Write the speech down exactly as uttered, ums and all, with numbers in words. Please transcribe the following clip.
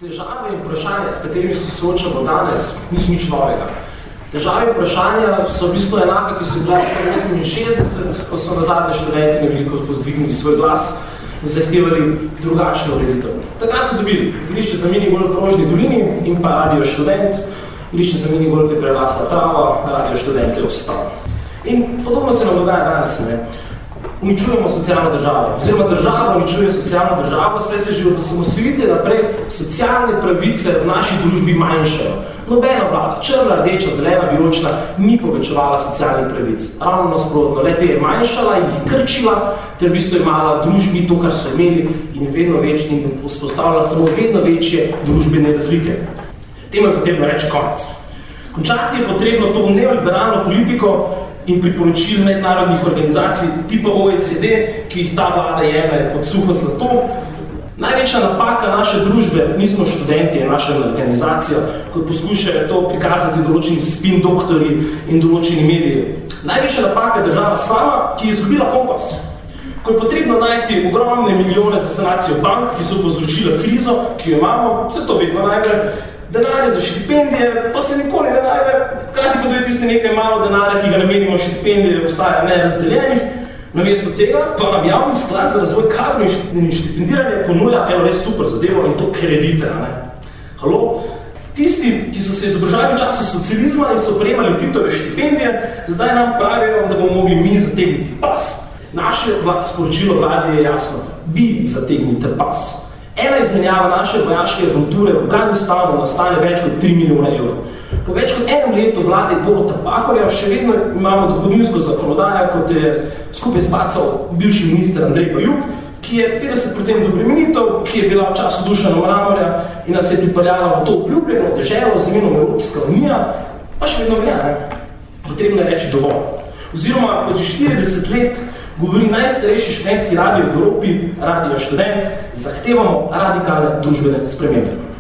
Težave in vprašanja, s katerimi se soočamo danes, niso nič novega. Težave in vprašanja so v bistvu enaka, ki so bila v oseminšestdeset, ko so nazadnje študenti neveliko pozdvignili svoj glas in zahtevali drugačno ureditev. Takrat so dobili igrišče za minigolf v Rožni dolini in pa Radio Študent, igrišče za minigolf je prerasla trava, Radio Študent je ostal. In podobno se nam dogaja danes, ne? Uničujemo socialno državo, oziroma država uničuje socialno državo, saj se že od osamosvojitve naprej socialne pravice v naši družbi manjšajo. Nobena vlada, črna, rdeča, zelena, vijolična, ni povečevala socialnih pravic. Ravno nasprotno, le te je manjšala in jih krčila, ter v bistvu imala družbi to, kar so imeli in vedno več in vzpostavila samo vedno večje družbene razlike. Temu je potrebno reči konec. Končati je potrebno to neoliberalno politiko in priporočil mednarodnih organizacij tipa O E C D, ki jih ta vlada jemlje pod suho zlato. Največja napaka naše družbe, nismo študenti, je naša organizacija, ko poskušajo to prikazati določeni spin doktori in določeni mediji. Največja napaka je država sama, ki je izgubila kompas. Ko je potrebno najti ogromne milijone za sanacijo bank, ki so povzročile krizo, ki jo imamo, se to vedno najde, denarje za štipendije, pa se nikoli ne najde, krati pa tudi tiste nekaj malo denarja, ki ga namenimo štipendije, ostaja nerazdeljenih. Namesto tega pa nam javni sklad za razvoj kadrov in štipendiranje ponuja eno res super zadevo in to kredite. Ne? Halo? Tisti, ki so se izobražali v času socializma in so prejemali Titove štipendije, zdaj nam pravijo, da bomo mogli mi zategniti pas. Naše vlad, sporočilo vlade je jasno. Vi zategnite pas. Ena izmenjava naše vojaške aventure v Afganistanu nastane več kot tri milijone evrov. Po več kot enem letu vlade Boruta Pahorja še vedno imamo dohodninsko zakonodajo, kot je skupaj spacal bivši minister Andrej Bajuk, ki je petdeset procentov obremenitev, ki je bila v času Dušana Mramorja in nas je pripeljala v to obljubljeno deželo z imenom Evropska unija, pa še vedno velja, ne? Potrebno je reči dovolj. Oziroma, kot že štirideset let govori najstarejši študentski radio v Evropi, Radio Študent, zahtevamo radikalne družbene spremembe.